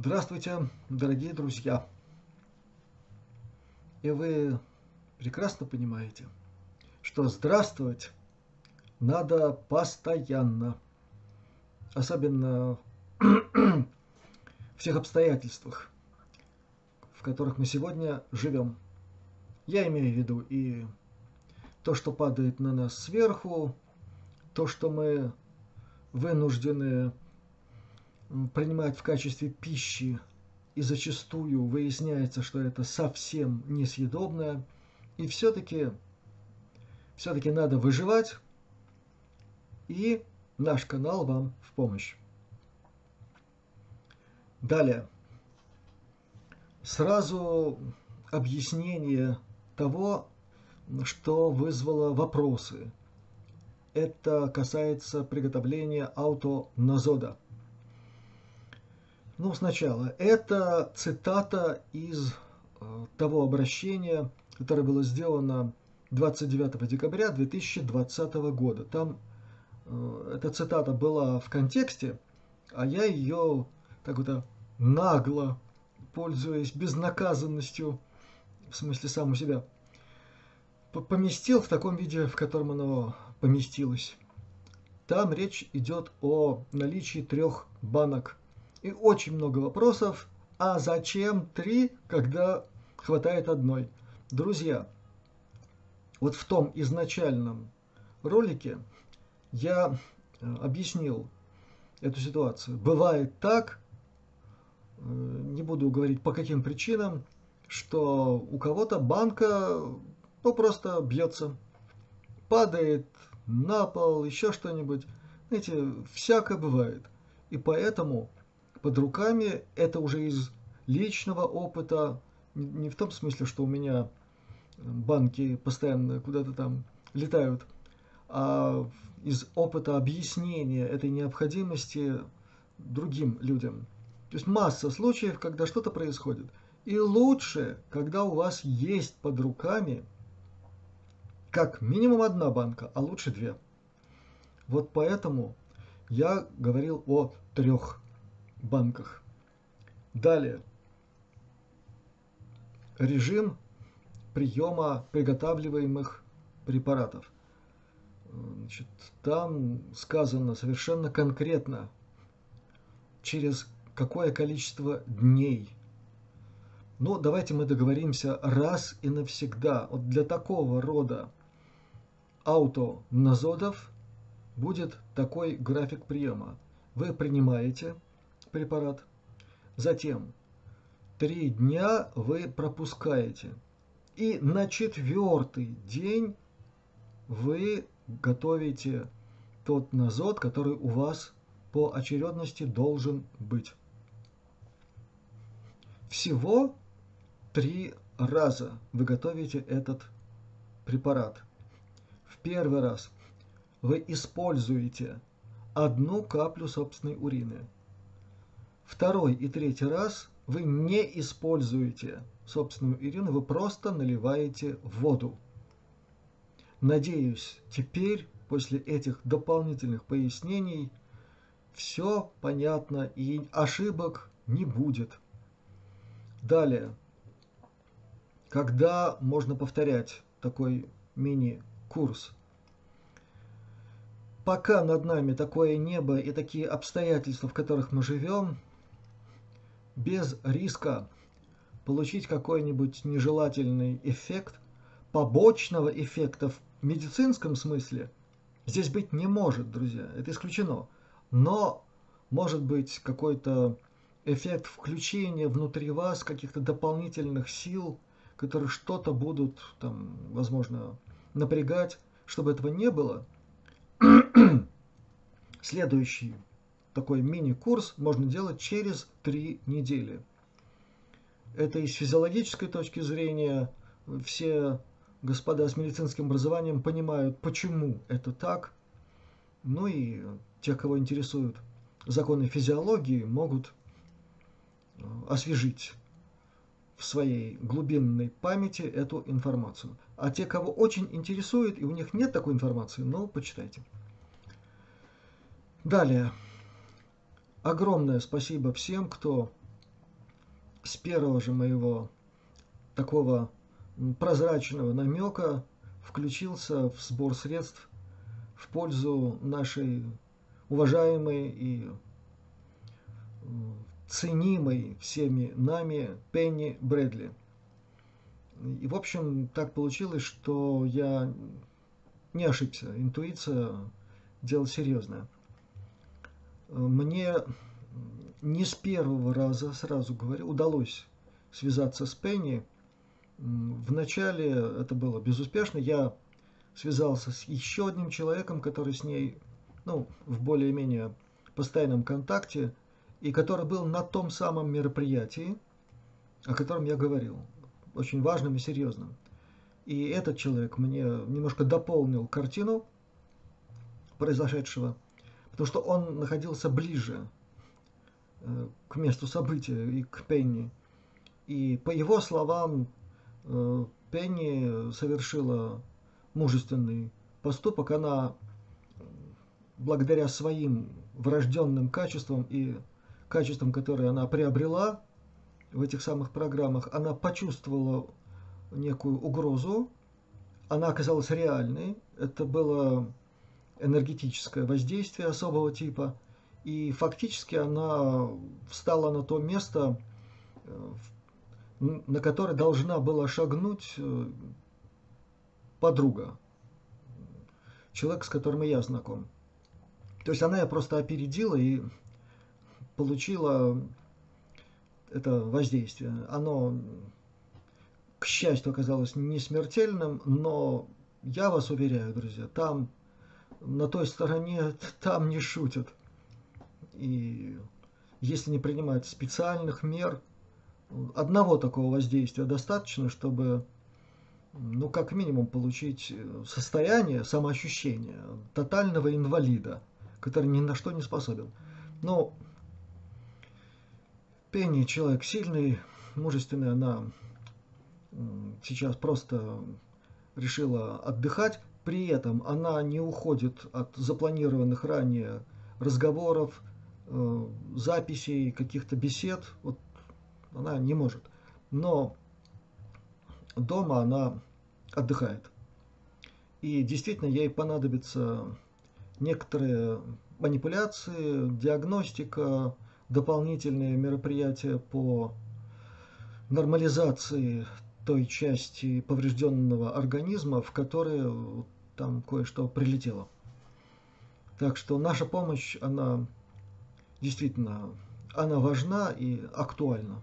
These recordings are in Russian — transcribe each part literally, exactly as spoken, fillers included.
Здравствуйте, дорогие друзья! И вы прекрасно понимаете, что здравствовать надо постоянно, особенно в всех обстоятельствах, в которых мы сегодня живем. Я имею в виду и то, что падает на нас сверху, то, что мы вынуждены принимать в качестве пищи, и зачастую выясняется, что это совсем несъедобное, и все-таки все-таки надо выживать, и наш канал вам в помощь. Далее. Сразу объяснение того, что вызвало вопросы. Это касается приготовления аутоназода. Ну, сначала. Это цитата из э, того обращения, которое было сделано двадцать девятого декабря две тысячи двадцатого года. Там э, эта цитата была в контексте, а я ее так вот нагло, пользуясь безнаказанностью, в смысле сам у себя, поместил в таком виде, в котором оно поместилось. Там речь идет о наличии трех банок. И очень много вопросов, а зачем три, когда хватает одной? Друзья, вот в том изначальном ролике я объяснил эту ситуацию. Бывает так, не буду говорить по каким причинам, что у кого-то банка ну, просто бьется, падает на пол, еще что-нибудь. Знаете, всякое бывает. И поэтому под руками это уже из личного опыта, не в том смысле, что у меня банки постоянно куда-то там летают, а из опыта объяснения этой необходимости другим людям. То есть масса случаев, когда что-то происходит. И лучше, когда у вас есть под руками как минимум одна банка, а лучше две. Вот поэтому я говорил о трех банках. Далее. Режим приема приготавливаемых препаратов. Значит, там сказано совершенно конкретно, через какое количество дней. Ну, давайте мы договоримся раз и навсегда. Вот для такого рода аутоназодов будет такой график приема. Вы принимаете препарат, затем три дня вы пропускаете, и на четвертый день вы готовите тот назод, который у вас по очередности должен быть. Всего три раза вы готовите этот препарат. В первый раз вы используете одну каплю собственной урины. Второй и третий раз вы не используете собственную урину, вы просто наливаете воду. Надеюсь, теперь, после этих дополнительных пояснений, все понятно и ошибок не будет. Далее. Когда можно повторять такой мини-курс? Пока над нами такое небо и такие обстоятельства, в которых мы живем, без риска получить какой-нибудь нежелательный эффект, побочного эффекта в медицинском смысле здесь быть не может, друзья, это исключено. Но может быть какой-то эффект включения внутри вас каких-то дополнительных сил, которые что-то будут, там, возможно, напрягать. Чтобы этого не было, следующий такой мини-курс можно делать через три недели. Это и с физиологической точки зрения все господа с медицинским образованием понимают, почему это так. Ну и те, кого интересуют законы физиологии, могут освежить в своей глубинной памяти эту информацию. А те, кого очень интересует, и у них нет такой информации, ну, почитайте. Далее. Огромное спасибо всем, кто с первого же моего такого прозрачного намека включился в сбор средств в пользу нашей уважаемой и ценимой всеми нами Пенни Брэдли. И, в общем, так получилось, что я не ошибся. Интуиция – дело серьезное. Мне не с первого раза, сразу говорю, удалось связаться с Пенни. Вначале это было безуспешно. Я связался с еще одним человеком, который с ней, ну, в более-менее постоянном контакте, и который был на том самом мероприятии, о котором я говорил, очень важным и серьезным. И этот человек мне немножко дополнил картину произошедшего, потому что он находился ближе к месту события и к Пенни. И по его словам, Пенни совершила мужественный поступок. Она, благодаря своим врожденным качествам и качествам, которые она приобрела в этих самых программах, она почувствовала некую угрозу. Она оказалась реальной. Это было энергетическое воздействие особого типа. И фактически она встала на то место, на которое должна была шагнуть подруга, человек, с которым и я знаком. То есть она ее просто опередила и получила это воздействие. Оно, к счастью, оказалось не смертельным, но я вас уверяю, друзья, там, на той стороне, там не шутят. И если не принимать специальных мер, одного такого воздействия достаточно, чтобы, ну, как минимум, получить состояние, самоощущение тотального инвалида, который ни на что не способен. Но Пенни человек сильный, мужественный, она сейчас просто решила отдыхать. При этом она не уходит от запланированных ранее разговоров, записей, каких-то бесед. Вот она не может. Но дома она отдыхает. И действительно ей понадобятся некоторые манипуляции, диагностика, дополнительные мероприятия по нормализации той части поврежденного организма, в которой там кое-что прилетело. Так что наша помощь, она действительно, она важна и актуальна.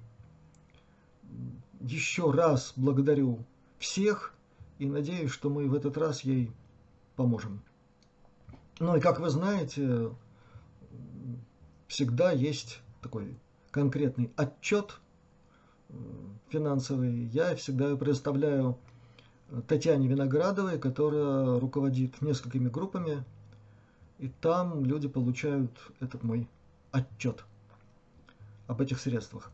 Еще раз благодарю всех и надеюсь, что мы в этот раз ей поможем. Ну и как вы знаете, всегда есть такой конкретный отчет финансовый. Я всегда предоставляю Татьяне Виноградовой, которая руководит несколькими группами, и там люди получают этот мой отчет об этих средствах.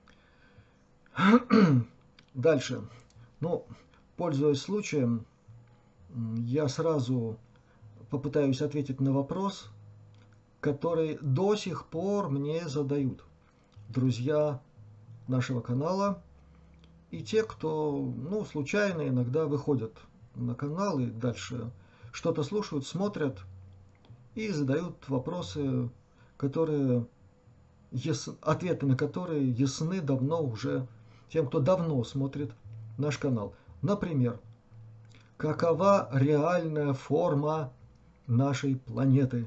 Дальше. Ну, пользуясь случаем, я сразу попытаюсь ответить на вопрос, который до сих пор мне задают друзья нашего канала и те, кто, ну, случайно иногда выходят на канал и дальше что-то слушают, смотрят и задают вопросы, которые яс... ответы на которые ясны давно уже тем, кто давно смотрит наш канал. Например, какова реальная форма нашей планеты?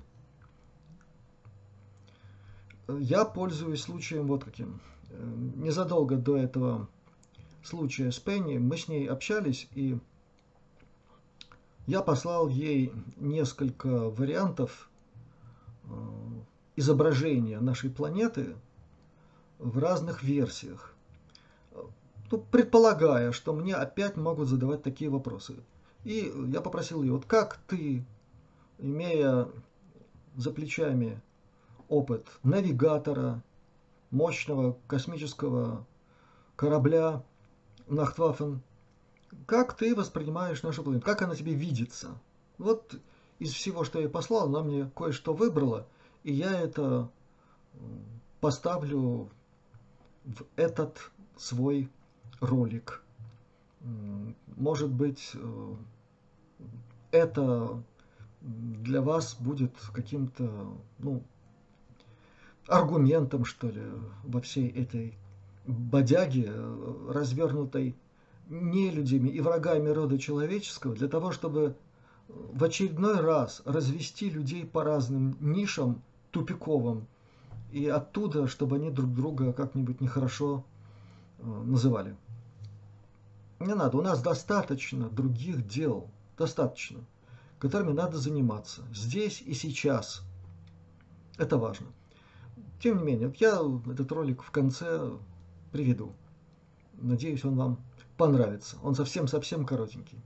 Я пользуюсь случаем вот каким. Незадолго до этого случая с Пенни мы с ней общались, и я послал ей несколько вариантов изображения нашей планеты в разных версиях. Ну, предполагая, что мне опять могут задавать такие вопросы. И я попросил ее, вот как ты, имея за плечами опыт навигатора, мощного космического корабля Нахтваффен, как ты воспринимаешь нашу планету? Как она тебе видится? Вот из всего, что я ей послал, она мне кое-что выбрала, и я это поставлю в этот свой ролик. Может быть, это для вас будет каким-то, ну, аргументом, что ли, во всей этой бодяге, развернутой нелюдями и врагами рода человеческого, для того, чтобы в очередной раз развести людей по разным нишам тупиковым, и оттуда, чтобы они друг друга как-нибудь нехорошо называли. Не надо, у нас достаточно других дел, достаточно, которыми надо заниматься здесь и сейчас. Это важно. Тем не менее, я этот ролик в конце приведу. Надеюсь, он вам понравится. Он совсем-совсем коротенький.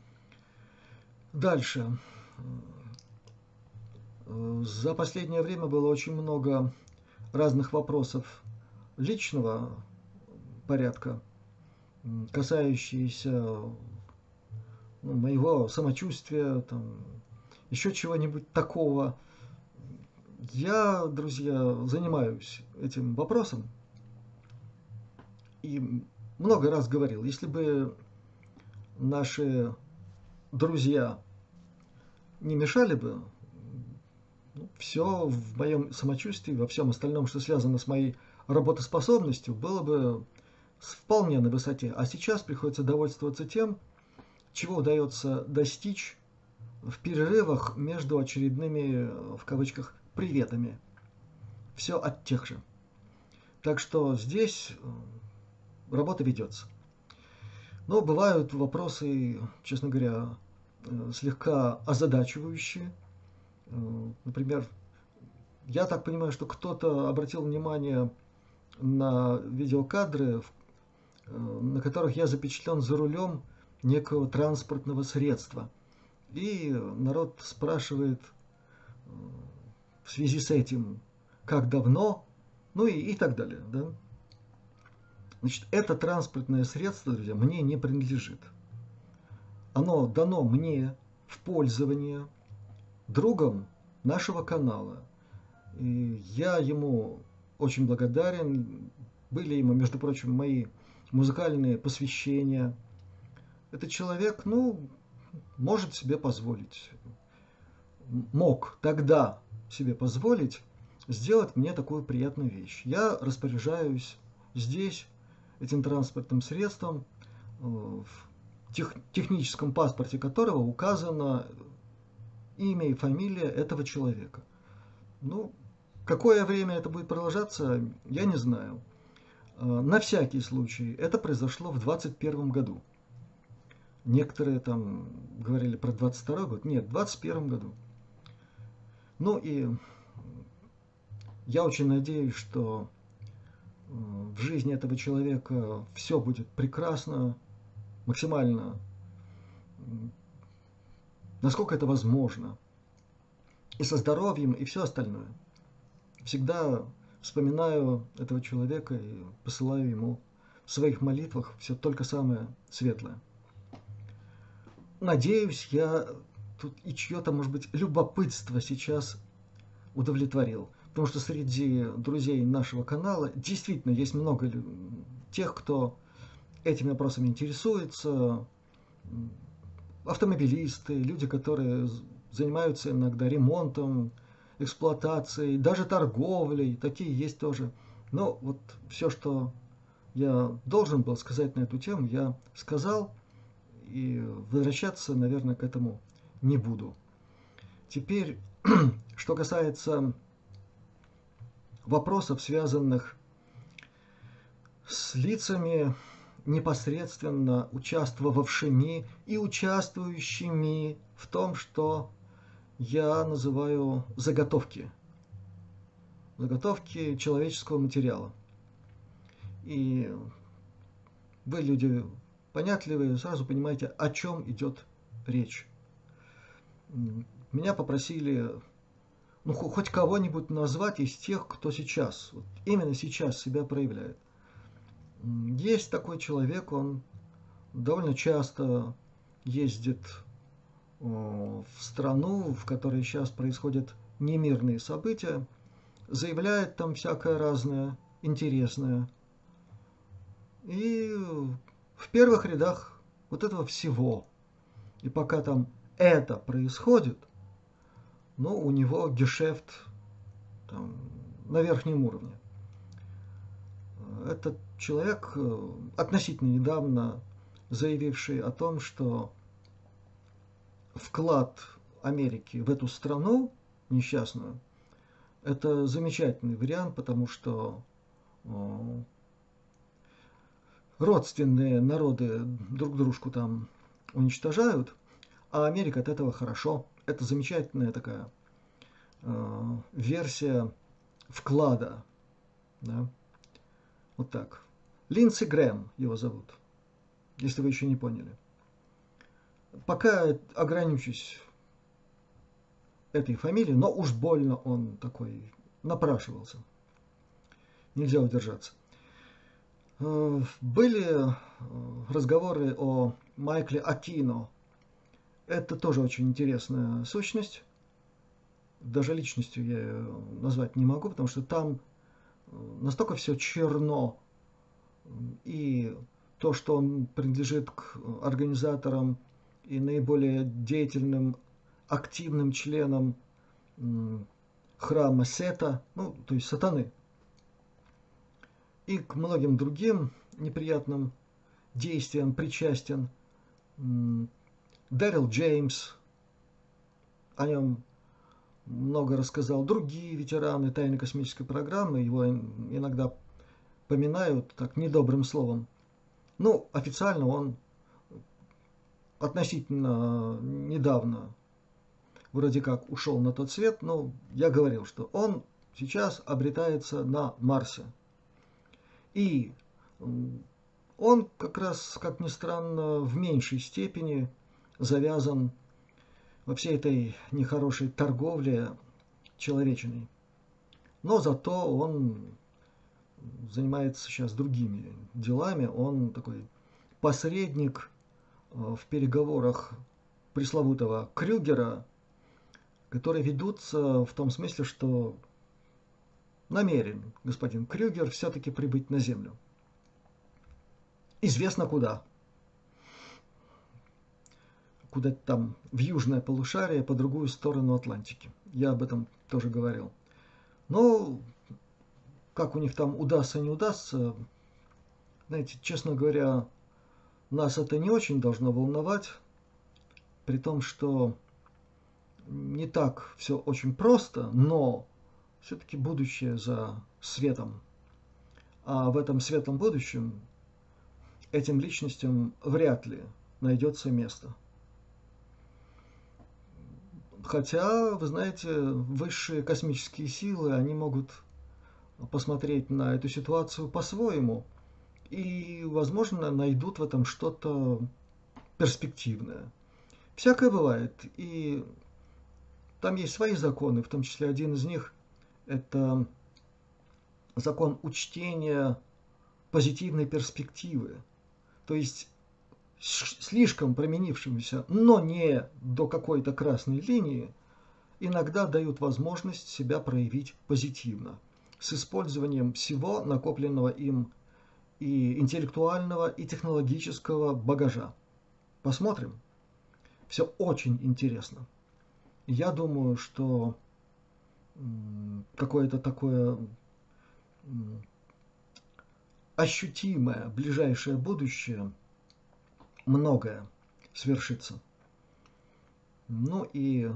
Дальше. За последнее время было очень много разных вопросов личного порядка, касающиеся, ну, моего самочувствия, там, еще чего-нибудь такого. Я, друзья, занимаюсь этим вопросом и много раз говорил, если бы наши друзья не мешали бы, ну, все в моем самочувствии, во всем остальном, что связано с моей работоспособностью, было бы вполне на высоте. А сейчас приходится довольствоваться тем, чего удается достичь в перерывах между очередными, в кавычках, приветами. Все от тех же. Так что здесь работа ведется. Но бывают вопросы, честно говоря, слегка озадачивающие. Например, я так понимаю, что кто-то обратил внимание на видеокадры, на которых я запечатлен за рулем некого транспортного средства. И народ спрашивает в связи с этим, как давно, ну и, и так далее. Да? Значит, это транспортное средство, друзья, мне не принадлежит. Оно дано мне в пользование другом нашего канала. И я ему очень благодарен. Были ему, между прочим, мои музыкальные посвящения. Этот человек, ну, может себе позволить, мог тогда себе позволить сделать мне такую приятную вещь. Я распоряжаюсь здесь этим транспортным средством, в тех, техническом паспорте которого указано имя и фамилия этого человека. Ну, какое время это будет продолжаться, я не знаю. На всякий случай, это произошло в двадцать первом году. Некоторые там говорили про двадцать второй год. Нет, в двадцать первом году. Ну и я очень надеюсь, что в жизни этого человека все будет прекрасно, максимально, насколько это возможно. И со здоровьем, и все остальное. Всегда вспоминаю этого человека и посылаю ему в своих молитвах все только самое светлое. Надеюсь, я тут и чье-то, может быть, любопытство сейчас удовлетворил. Потому что среди друзей нашего канала действительно есть много тех, кто этими вопросами интересуется. Автомобилисты, люди, которые занимаются иногда ремонтом, эксплуатацией, даже торговлей. Такие есть тоже. Но вот все, что я должен был сказать на эту тему, я сказал. И возвращаться, наверное, к этому не буду. Теперь, что касается вопросов, связанных с лицами, непосредственно участвовавшими и участвующими в том, что я называю заготовки. Заготовки человеческого материала. И вы, люди понятливые, сразу понимаете, о чем идет речь. Меня попросили, ну, хоть кого-нибудь назвать из тех, кто сейчас, вот именно сейчас себя проявляет. Есть такой человек, он довольно часто ездит в страну, в которой сейчас происходят немирные события, заявляет там всякое разное, интересное. И в первых рядах вот этого всего. И пока там это происходит, ну, у него гешефт там, на верхнем уровне. Этот человек, относительно недавно заявивший о том, что вклад Америки в эту страну несчастную, это замечательный вариант, потому что родственные народы друг дружку там уничтожают, а Америка от этого хорошо. Это замечательная такая э, версия вклада. Да? Вот так. Линдси Грэм его зовут, если вы еще не поняли. Пока ограничусь этой фамилией, но уж больно он такой напрашивался. Нельзя удержаться. Были разговоры о Майкле Акино. Это тоже очень интересная сущность. Даже личностью я ее назвать не могу, потому что там настолько все черно. И то, что он принадлежит к организаторам и наиболее деятельным, активным членам храма Сета, ну, то есть сатаны, и к многим другим неприятным действиям причастен. Дэрил Джеймс, о нем много рассказал. Другие ветераны тайной космической программы его иногда поминают так недобрым словом. Ну, официально он относительно недавно вроде как ушел на тот свет, но я говорил, что он сейчас обретается на Марсе. И он как раз, как ни странно, в меньшей степени завязан во всей этой нехорошей торговле человечиной. Но зато он занимается сейчас другими делами. Он такой посредник в переговорах пресловутого Крюгера, которые ведутся в том смысле, что намерен господин Крюгер все-таки прибыть на Землю. Известно куда. Куда-то там в южное полушарие, по другую сторону Атлантики. Я об этом тоже говорил. Но как у них там удастся, не удастся, знаете, честно говоря, нас это не очень должно волновать, при том, что не так все очень просто, но все-таки будущее за светом. А в этом светлом будущем этим личностям вряд ли найдется место. Хотя, вы знаете, высшие космические силы, они могут посмотреть на эту ситуацию по-своему и, возможно, найдут в этом что-то перспективное. Всякое бывает, и там есть свои законы, в том числе один из них – это закон учтения позитивной перспективы. То есть слишком променившимся, но не до какой-то красной линии, иногда дают возможность себя проявить позитивно, с использованием всего накопленного им и интеллектуального, и технологического багажа. Посмотрим. Все очень интересно. Я думаю, что какое-то такое ощутимое ближайшее будущее многое свершится. Ну и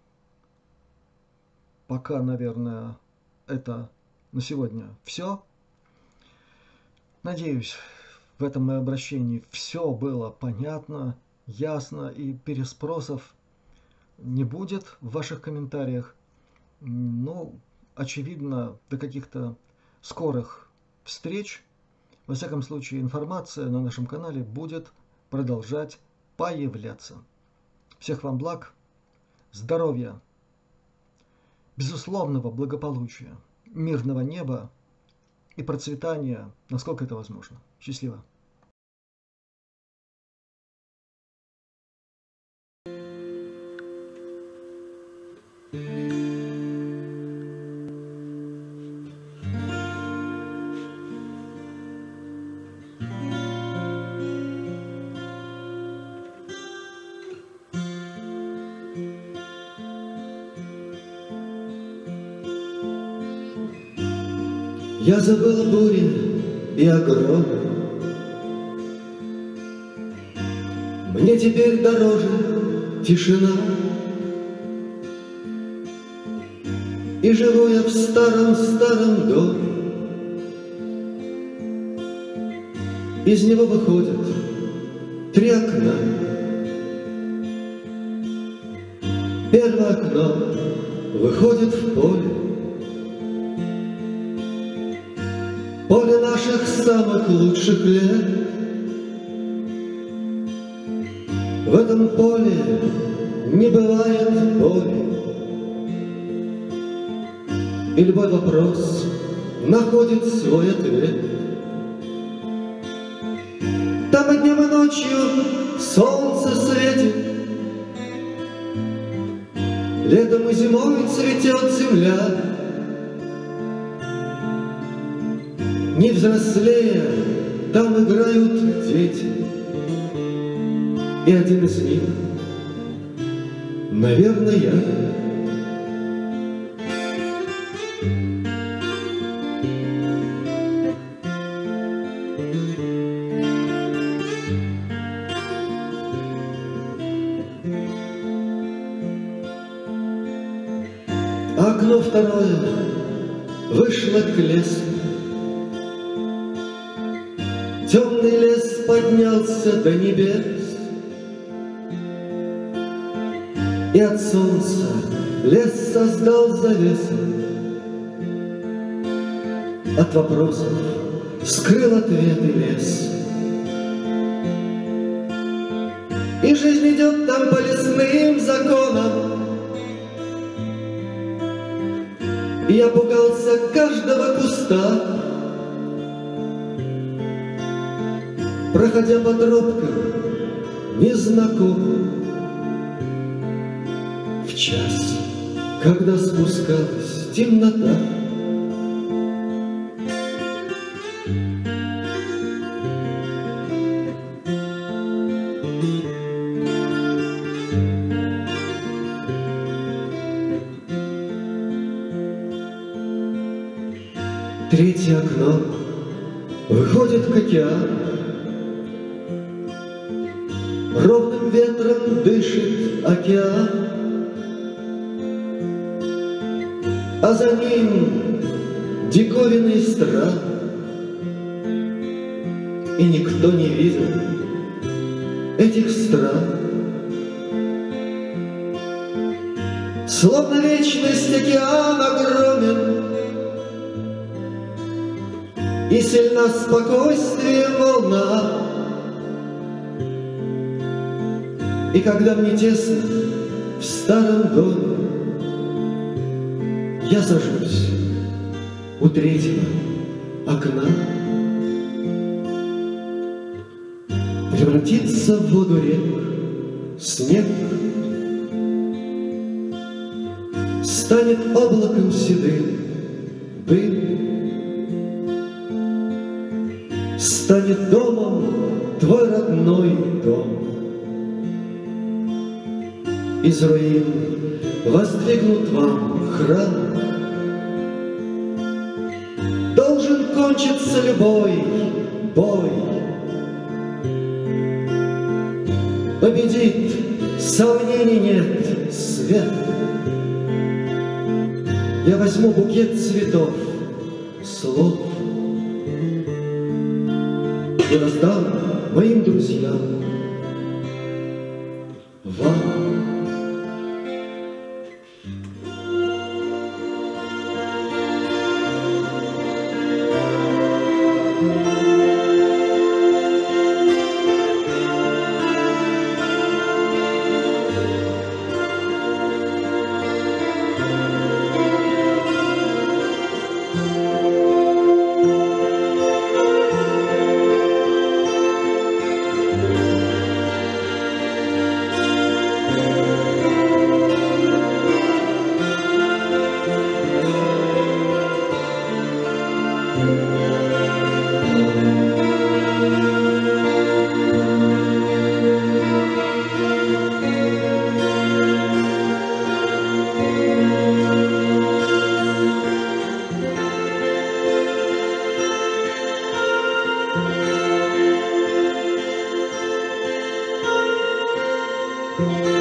пока, наверное, это на сегодня все. Надеюсь, в этом моем обращении все было понятно, ясно, и переспросов не будет в ваших комментариях. Ну, очевидно, до каких-то скорых встреч. Во всяком случае, информация на нашем канале будет продолжать появляться. Всех вам благ, здоровья, безусловного благополучия, мирного неба и процветания, насколько это возможно. Счастливо! Я забыл бури и огромы. Мне теперь дороже тишина. И живу я в старом-старом доме. Из него выходят три окна. Первое окно выходит в поле. Поле наших самых лучших лет. В этом поле не бывает боли. И любой вопрос находит свой ответ. Там и днем, и ночью солнце светит. Летом и зимой цветет земля. Не взрослея, там играют дети. И один из них, наверное, я. Окно второе вышло к лесу. Темный лес поднялся до небес. И от солнца лес создал завесу. От вопросов скрыл ответы лес. И жизнь идет там по лесным законам. И я пугался каждого куста, проходя по тропкам незнакомым. В час, когда спускалась темнота, третье окно выходит к океану. Ровным ветром дышит океан, а за ним диковинный стран. И никто не видел этих стран. Словно вечность океан огромен, и сильна спокойствием волна. И когда мне тесно в старом доме, я сажусь у третьего окна. Превратится в воду рек снег, станет облаком седым дым, станет домом твой родной дом. Из руин воздвигнут вам храм. Должен кончиться любой бой. Победит, сомнений нет, свет. Я возьму букет цветов, слов и раздам моим друзьям, вам. Thank you.